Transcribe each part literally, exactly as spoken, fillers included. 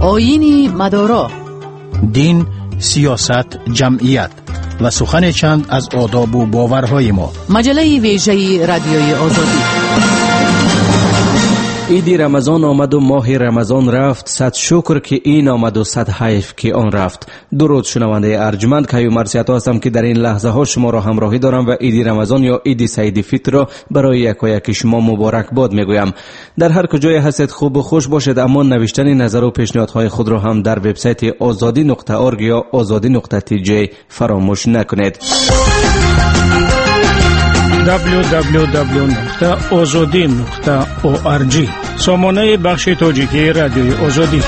آیین مدارا، دین، سیاست، جمعیت و سخن چند از آداب و باورهای ما. مجله ویژه رادیوی آزادی. عید رمضان آمد و ماه رمضان رفت، صد شکر که این آمد و صد حیف که آن رفت. درود شنونده ارجمند، کیو مرسیت هستم که در این لحظه ها شما را همراهی دارم و عید رمضان یا عید سعید فطر را برای یکایک شما مبارک باد میگویم. در هر کجای هستید خوب و خوش باشید، اما نوشتن نظر و پیشنهادهای خود را هم در وبسایت آزادی نقطه اورگ یا آزادی نقطه تی جی فراموش نکنید. دبلیو دبلیو دبلیو نقطه آزادی نقطه اورگ سامانه بخش تاجیکی رادیوی آزادی.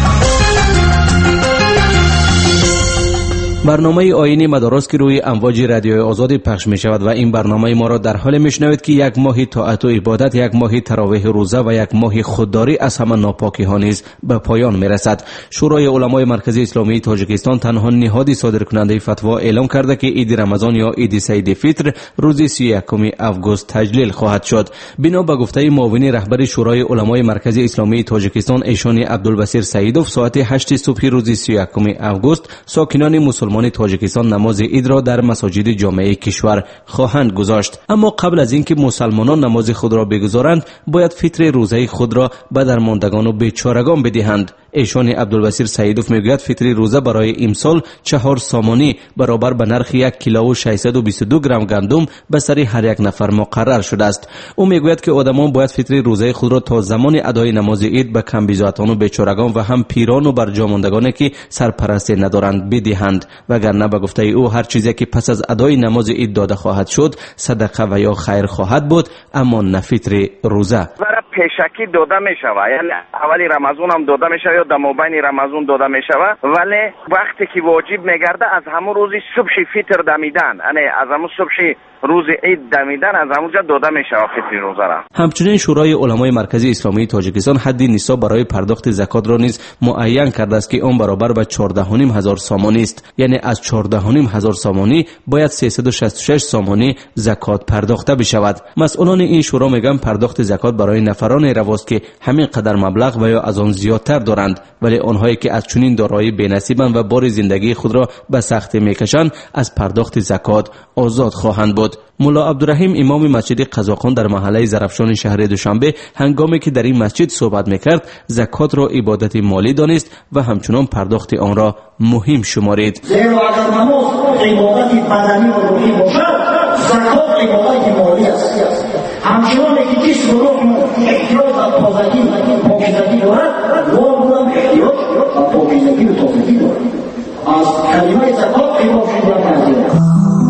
برنامه آیین مدارس که روی امواج رادیوی آزادی پخش می شود و این برنامه ما را در حال می شنوید که یک ماه طاعت و عبادت، یک ماه تراویح روزه و یک ماه خودداری از همه ناپاکی ها نیز به پایان می رسد. شورای علمای مرکزی اسلامی تاجیکستان تنها نهادی صادر کننده فتوا اعلام کرده که عید رمضان یا عید سعید فطر روز سی و یکم آگوست تجلیل خواهد شد. بنا به گفته معاون رهبر شورای علمای مرکزی اسلامی تاجیکستان ایشان عبدالبصیر سعیدوف، ساعت هشت صبح روز سی و یکم آگوست ساکنان مسلمان تاجیکستان نماز عید را در مساجد جامعه کشور خواهند گذاشت. اما قبل از اینکه مسلمانان نماز خود را بگذارند، باید فطر روزه خود را به درماندگان و بیچارگان بدهند. ایشان عبدالبصیر سعیدوف میگوید فطر روزه برای امسال چهار سامانی برابر به نرخ یک کیلو و ششصد و بیست و دو گرم گندم به سر هر یک نفر مقرر شده است. او میگوید که آدمان باید فطر روزه خود را تا زمان ادای نماز عید به کم بیزاتان و بیچارگان و هم پیران و برجاماندگانی که سرپرستی ندارند بدهند، وگرنه به گفته او هر چیزی که پس از ادای نماز عید داده خواهد شد صدقه و یا خیر خواهد بود، اما نه فطر روزه. پیشکی داده می شود، یعنی اولی رمضان هم داده می شود یا در مابین رمضان داده می شود، ولی وقتی که واجب میگرده از همون روزی صبح فطر دمیدن، یعنی از همون صبح روز عید دمیدن از همونجا داده می شود فطر روزه را. همچنین شورای علمای مرکزی اسلامی تاجیکستان حد نصاب برای پرداخت زکات را نیز معین کرده است که آن برابر به چهارده و نیم هزار سامانی است. یعنی از چهارده و نیم هزار سامانی باید سیصد و شصت و شش سامانی زکات پرداخته بشود. مسئولان این شورا میگن پرداخت زکات برای نفران رواست که همین قدر مبلغ و یا از آن زیادتر دارند، ولی آنهایی که از چنین دارایی بی‌نصیبند و بار زندگی خود را به سختی میکشند از پرداخت زکات آزاد خواهند بود. مولا عبدالرحیم امام مسجد قزاقان در محله زرفشان شهر دوشنبه هنگامی که در این مسجد صحبت میکرد زکات را عبادت مالی دانست و همچنان پرداخت آن را مهم شمارید. زیرا اگر نماز عبادت بدنی و روحی باشد، زکات عبادت مالی است. همچنان که جسم و روح احتیاج به تازگی و پاکیزگی دارد، روح هم احتیاج به پاکیزگی و تازگی دارد. از کلمه زکات عبادت شدن است.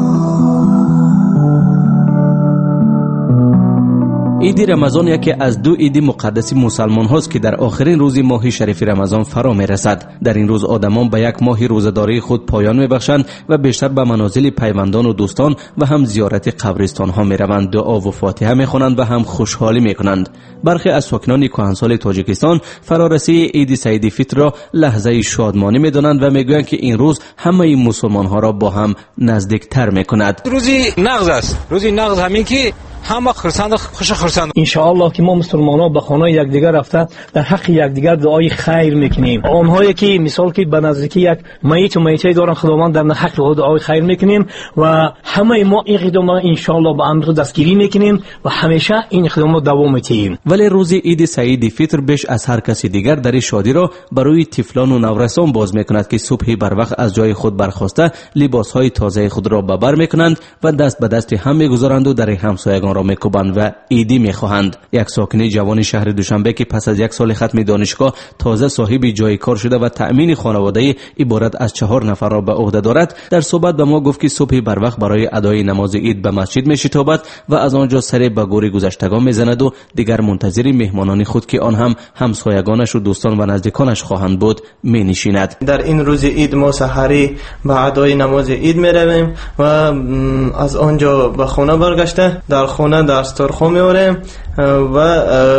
عید رمضان یکی از دو عید مقدس مسلمان هاست که در آخرین روز ماه شریف رمضان فرا می رسد. در این روز آدمان به یک ماه روزداری خود پایان می بخشند و بیشتر به منازل پیوندان و دوستان و هم زیارت قبرستان ها می روند، دعا و فاتحه می خوانند و هم خوشحالی می کنند. برخی از ساکنان کهنسال تاجیکستان فرارسی عید سعید فطر را لحظه شادمانی می دانند و می گویند که این روز همه مسلمان ها را با هم نزدیکتر می کند. روزی نغز است، روزی نغز همین که همه خرسند خوش خرسند. ان شاء الله که ما مسلمانان به خانه یکدیگر رفته در حق یکدیگر دعای خیر میکنیم. آنهایی که مثال که به نزدیکی یک میت و میته دارن خداوند در حق او دعای خیر میکنیم و همه ما این اقدام ان شاء الله به امر دستگیری میکنیم و همیشه این اقدام رو دوام میدیم. ولی روز عید سعید فطر بیش از هر کسی دیگر در شادی را برای طفلان و نورسان باز میکند که صبح بر وقت از جای خود برخاسته لباسهای تازه خود را به بر میکنند و دست به دست هم میگذارند و در همسایگان را میکوبند و عیدی میخواهند. یک ساکن جوان شهر دوشنبه که پس از یک سال ختم دانشگاه تازه صاحب جای کار شده و تأمین خانواده عبارت از چهار نفر را به عهده دارد، در صحبت به ما گفت که صبح بر وقت برای ادای نماز عید به مسجد میشتابد و از آنجا سر به گوری گذشتگان میزند و دیگر منتظر مهمانان خود که آن هم همسایگانش و دوستان و نزدیکانش خواهند بود مینشیند. در این روز عید ما سحری به ادای نماز عید میرویم و از آنجا به خانه برگشته در خانه خونه دسترخوان میاریم و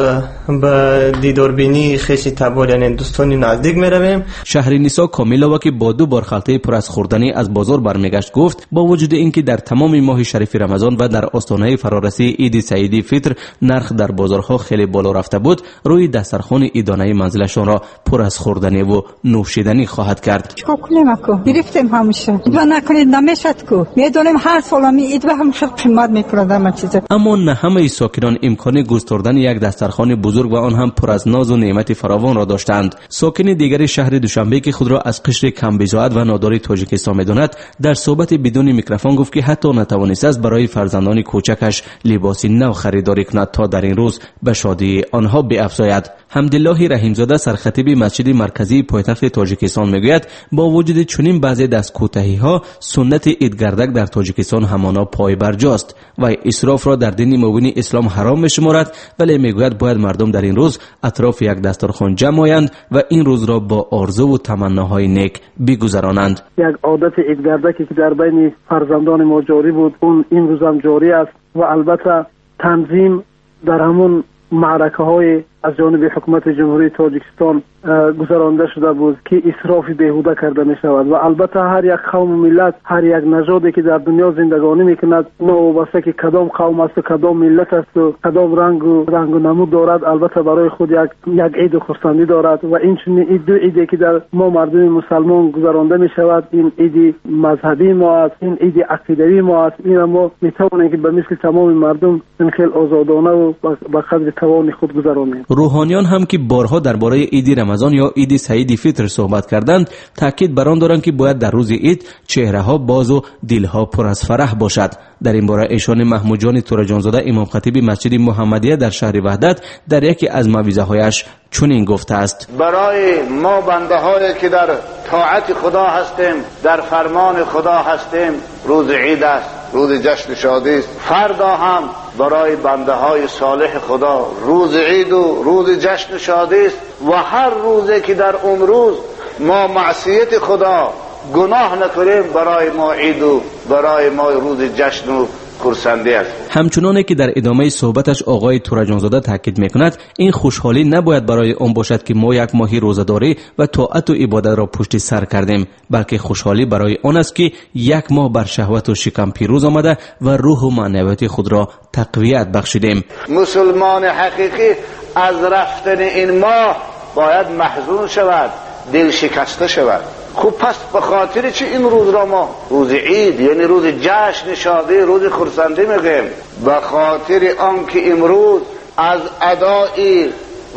به دیداربینی خیش تبار یعنی دوستانی نزدیک میرویم. شهرینیسا کامیلووا که با دو بار خلطه پر از خوردنی از بازار برمیگشت گفت با وجود اینکه در تمام ماه شریف رمضان و در آستانه فرارسی عید سعید فطر نرخ در بازارها خیلی بالا رفته بود، روی دسترخوان ایدانه منزلشان را پر از خوردنی و نوشیدنی خواهد کرد. چیکار کنیم اکو؟ گرفتیم همیشه. و نکنید نمیشد کو. میدونیم هر سال می عید و هم خیلی قیمت میکنه در چیزا. اما نه همه ساکنان امکان گستردن یک دسترخوان بزرگ و آن هم پر از ناز و نعمت فراوان را داشتند. ساکن دیگری شهر دوشنبه که خود را از قشر کمبزاعت و ناداری تاجیکستان میداند در صحبت بدون میکروفون گفت که حتی نتوانست است برای فرزندان کوچکش لباسی نو خریداری کند تا در این روز به شادی آنها بیفزاید. حمدالله رحیمزاده سرخطیب مسجد مرکزی پایتخت تاجیکستان میگوید با وجود چنین بعضی دستکوتاهی‌ها سنت عیدگردک در تاجیکستان همانا پای برجاست و اسراف را در دین مبین اسلام حرام میشمارد، ولی میگوید باید مردم در این روز اطراف یک دسترخوان جمع آیند و این روز را با آرزو و تمناهای نیک بگذرانند. یک عادت عیدگردکی که در بین فرزندان ما جاری بود اون این روز هم جاری است و البته تنظیم در همون معرکه های از جانب حکومت جمهوری تاجیکستان گذرانده شده بود که اسراف بیهوده کرده می شود و البته هر یک قوم و ملت، هر یک نژادی که در دنیا زندگانی می کند نوابسته که کدام قوم است و کدام ملت است و کدام رنگ و رنگ و نمود دارد، البته برای خود یک یک عید و خرسندی دارد و این چنین این دو عیدی که در ما مردم مسلمان گذرانده می شود، این عید مذهبی ما است، این عید عقیدوی ما است. این ما می توانیم که به مثل تمام مردم این خیلی آزادانه و به قدر توان خود گذرانیم. روحانیان هم که بارها درباره عید رمضان یا عید سعید فطر صحبت کردند، تاکید بر آن دارند که باید در روز عید چهره ها باز و دل ها پر از فرح باشد. در این باره ایشان محمود جان تورجانزاده امام خطیب مسجد محمدیه در شهر وحدت در یکی از موعظه هایش چنین گفته است: برای ما بنده هایی که در طاعت خدا هستیم، در فرمان خدا هستیم، روز عید است، روز جشن شادی است. فردا هم برای بنده های صالح خدا روز عید و روز جشن شادی است و هر روزی که در اون روز ما معصیت خدا گناه نکنیم برای ما عید و برای ما روز جشن و خرسندی است. همچنانه که در ادامه صحبتش آقای تورجانزاده تاکید میکند این خوشحالی نباید برای آن باشد که ما یک ماهی روزه‌داری و طاعت و عبادت را پشت سر کردیم، بلکه خوشحالی برای آن است که یک ماه بر شهوت و شکم پیروز آمده و روح و معنویت خود را تقویت بخشیدیم. مسلمان حقیقی از رفتن این ماه باید محزون شود، دل شکسته شود. خب پس به خاطر چی این روز را ما روز عید یعنی روز جشن شادی، روز خرسندی میگیم؟ به خاطر آنکه امروز از ادای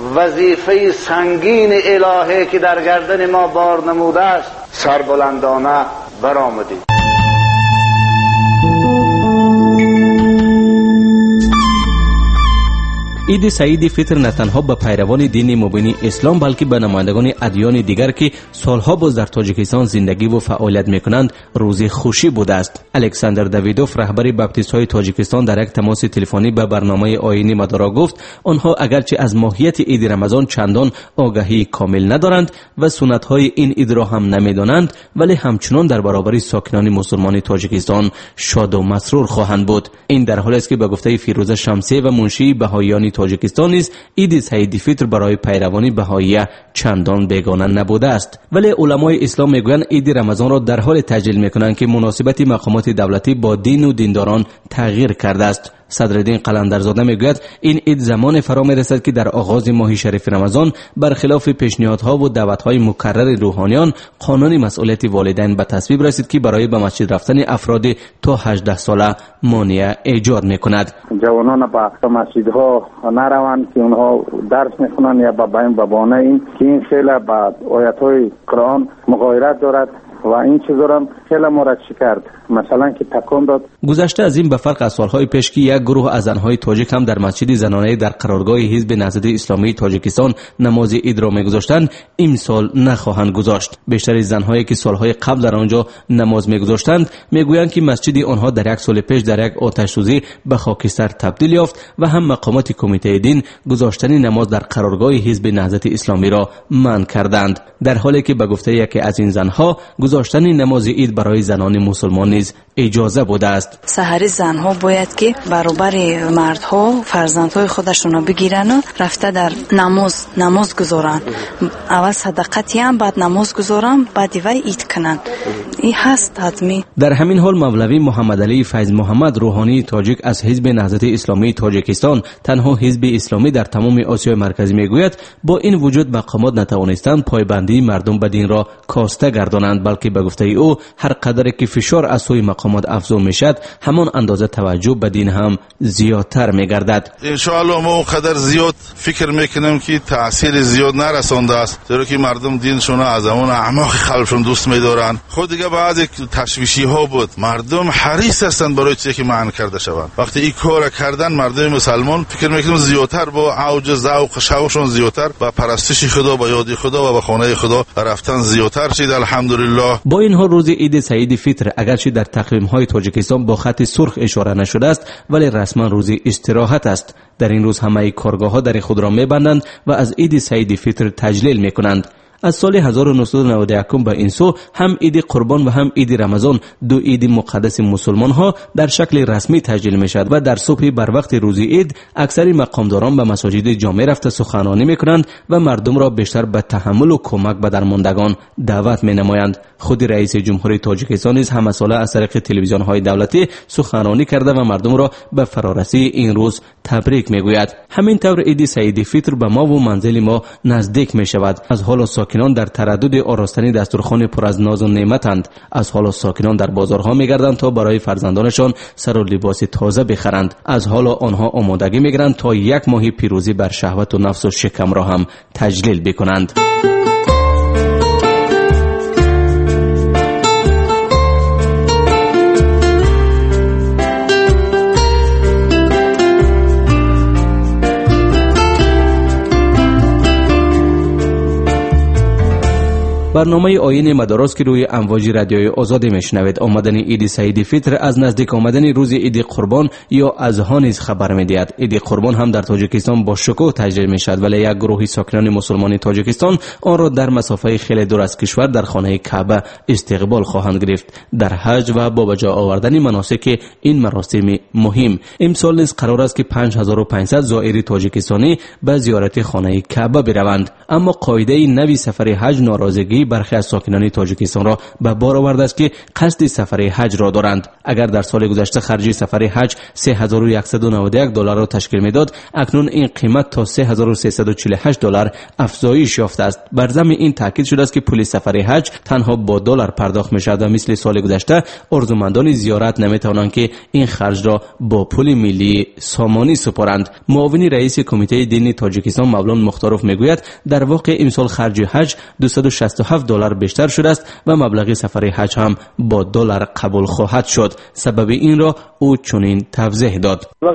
وظیفه سنگین الهی که در گردن ما بار نموده است سربلندانه برآمدیم. عید سعید فطر نه تنها به پیروان دین مبین اسلام بلکه به نمایندگان ادیان دیگر که سالها باز در تاجیکستان زندگی و فعالیت میکنند روز خوشی بوده است. الکساندر دویدوف رهبر باپتیست های تاجیکستان در یک تماس تلفنی به برنامه آینی مدارا گفت آنها اگرچه از ماهیت عید رمضان چندان آگاهی کامل ندارند و سنت های این عید را هم نمیدانند، ولی همچنان در برابر ساکنان مسلمان تاجیکستان شاد و مسرور خواهند بود. این در حالی است که به گفته فیروزه شمسی و منشی بهاییان تاجیکستان نیز عید سعید فطر برای پیروان بهایی چندان بیگانه نبوده است، ولی علمای اسلام میگویند عید رمضان را در حال تجلیل میکنند که مناسبت مقامات دولتی با دین و دینداران تغییر کرده است. صدرالدین قلندرزاده میگوید این عید زمان فرا میرسد که در آغاز ماه شریف رمضان برخلاف پیشنهادها و دعوتهای مکرر روحانیان قانون مسئولیت والدین به تصویب رسید که برای به مسجد رفتن افراد تا هجده ساله مانع ایجاد میکند. جوانان به مسجدها نروند که اونها درس میخونند یا به بیان بابانه این که این خیلی با آیاتهای قرآن مغایرت دارد و این چیزا را خیلی مرچ کرد، مثلا که تکان داد. گذشته از این به فرق از سالهای پیش که یک گروه از زنهای تاجیک هم در مسجد زنانه در قرارگاه حزب نهضت اسلامی تاجیکستان نماز عید را میگذاشتند، امسال نخواهند گذاشت. بیشتر زنهایی که سالهای قبل در آنجا نماز میگذاشتند میگویند که مسجد آنها در یک سال پیش در یک آتش سوزی به خاکستر تبدیل یافت و هم مقامات کمیته دین گذاشتن نماز در قرارگاه حزب نهضت اسلامی را منع کردند، در حالی که به گفته یکی از این زنها گذاشتن نماز عید برای زنان مسلمان نیز اجازه بوده است. سحری زنها باید که برابر مردها فرزندهای خودشون بگیرن و رفته در نماز نماز گذارن، اول صدقاتی هم بعد نماز گذارن، بعد دیوای اید کنن. این هست حتمی. در همین حال مولوی محمد علی فیض محمد روحانی تاجیک از حزب نهضت اسلامی تاجیکستان، تنها حزب اسلامی در تمام آسیای مرکزی، میگوید با این وجود مقامات نتوانستند پایبندی مردم به دین را کاسته گردانند، بلکه به گفته او هر قدر که فشار از سوی مقامات افزون میشد همان اندازه توجه به دین هم زیادتر میگردد. ان شاء الله ما قدر زیاد فکر میکنیم که تاثیر زیاد نرسانده است، چرا که مردم دینشون از اون اعماق قلبشون دوست میدارن. خود دیگه بعضی تشویشی ها بود، مردم حریص هستند برای چیزی که معنی کرده شوند. وقتی این کار کردن مردم مسلمان فکر میکنم زیادتر با اوج ذوق شوقشون زیادتر با پرستش خدا، با یاد خدا و به خانه خدا رفتن زیادتر شد الحمدلله. با این حال روز عید سعید فطر اگرچه در تقویم های تاجیکستان با خط سرخ اشاره نشده است، ولی رسما روز استراحت است. در این روز همه کارگاه ها در خود را میبندند و از عید سعید فطر تجلیل میکنند. از سال هزار و نهصد و نود و یک به این سو هم عید قربان و هم عید رمضان، دو عید مقدس مسلمان ها در شکل رسمی تجلیل می شد و در صبح بر وقت روز عید اکثر مقامداران به مساجد جامع رفته سخنرانی می کنند و مردم را بیشتر به تحمل و کمک به درماندگان دعوت می نمایند. خود رئیس جمهوری تاجیکستان نیز هم ساله از طریق تلویزیون های دولتی سخنرانی کرده و مردم را به فرارسی این روز تبریک می گوید. همین طور عید سعید فطر به ما و منزل ما نزدیک می شود. از حال ساکنان در تردد آراستنی دسترخوان پر از ناز و نعمتند. از حال ساکنان در بازارها میگردند تا برای فرزندانشان سر و لباس تازه بخرند. از حال آنها آمادگی میگیرند تا یک ماه پیروزی بر شهوت و نفس و شکم را هم تجلیل بکنند. برنامه آیین مدارس که روی امواج رادیوی آزادی میشنوید. آمدن عید سعید فطر از نزدیک آمدن روز عید قربان یا اضحی نیز خبر میدهد. عید قربان هم در تاجیکستان با شکوه تجلیل میشد، ولی یک گروه ساکنان مسلمان تاجیکستان آن را در مسافه خیلی دور از کشور در خانه کعبه استقبال خواهند گرفت. در حج و با بجا آوردن مناسک این مراسم مهم امسال نیز قرار است که پنج هزار و پانصد زائر تاجیکستانی به زیارت خانه کعبه بروند. اما قاعده نوی سفر حج ناراضگی برخی از ساکنان تاجیکستان را به بار آورده است که قصد سفر حج را دارند. اگر در سال گذشته خرج سفر حج سه هزار و صد و نود و یک دلار را تشکیل میداد، اکنون این قیمت تا سه هزار و سیصد و چهل و هشت دلار افزایش یافته است. بر ضمن این تاکید شده است که پول سفر حج تنها با دلار پرداخت میشود و مثل سال گذشته ارزمندان زیارت نمیتوانند که این خرج را با پول ملی سامانی سپارند. معاون رئیس کمیته دینی تاجیکستان مولانا مختاروف میگوید در واقع امسال خرج حج دویست و شصت و هفت دلار بیشتر شده است و مبلغ سفر حج هم با دلار قبول خواهد شد. سبب این را او چنین توضیح داد. مبلغ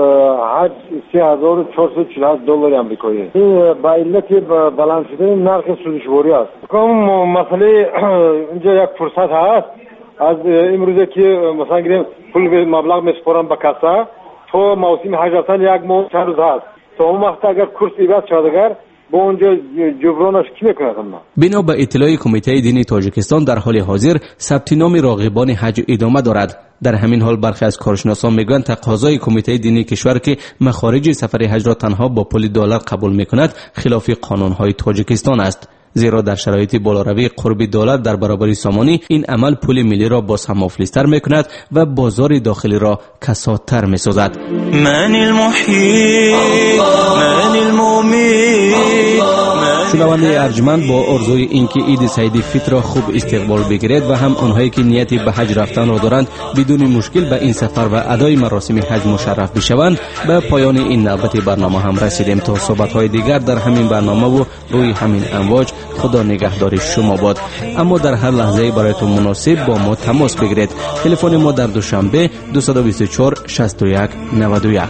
حج سه هزار و چهارصد و چهل و هشت دلار آمریکایی. این با علت بلند شدن نرخ سودجبری است. کم مسئله اینجا یک فرصت هست. از امروزه که مثلا گریم پول مبلغ میسپارم به کاسه، تو موسم حج رفتن یک ماه چند روز هست. تو اون وقت اگر کورس ایباد شد اگر با اونجا جبرانش کی میکنه؟ بنا به اطلاع کمیته دینی تاجیکستان در حال حاضر ثبت نام راغبان حج ادامه دارد. در همین حال برخی از کارشناسان میگویند تقاضای کمیته دینی کشور که مخارج سفر حج را تنها با پول دلار قبول میکند خلاف قانونهای تاجیکستان است. زیرا در شرایط بالاروی قرب دلار در برابر سامانی این عمل پول ملی را باز هم مفلس‌تر میکند و بازار داخلی را کسادتر میسازد. من المحیی من المؤمن. شنونده ارجمند با آرزوی اینکه عید سعید فطر را خوب استقبال بگیرید و هم آنهایی که نیتی به حج رفتن را دارند بدون مشکل به این سفر و ادای مراسم حج مشرف بشوند. به پایان این نوبت برنامه هم رسیدیم. تا صحبت‌های دیگر در همین برنامه و روی همین امواج، خدا نگهدار شما باد. اما در هر لحظه برایتون مناسب با ما تماس بگیرید. تلفن ما در دوشنبه دو دو چهار شصت و یک نود و یک.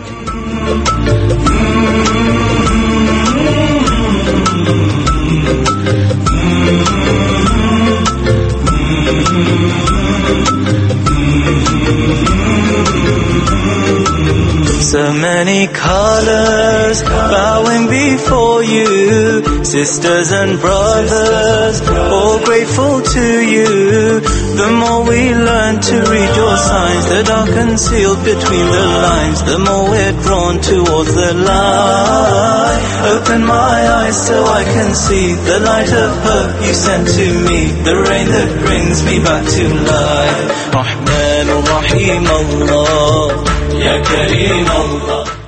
So many colors bowing before you. Sisters and brothers, all grateful to you. The more we learn to read your signs that are concealed between the lines, the more we're drawn towards the light. Open my eyes so I can see the light of hope you sent to me, the rain that brings me back to life. Rahman Rahim Allah, Ya Kareem Allah.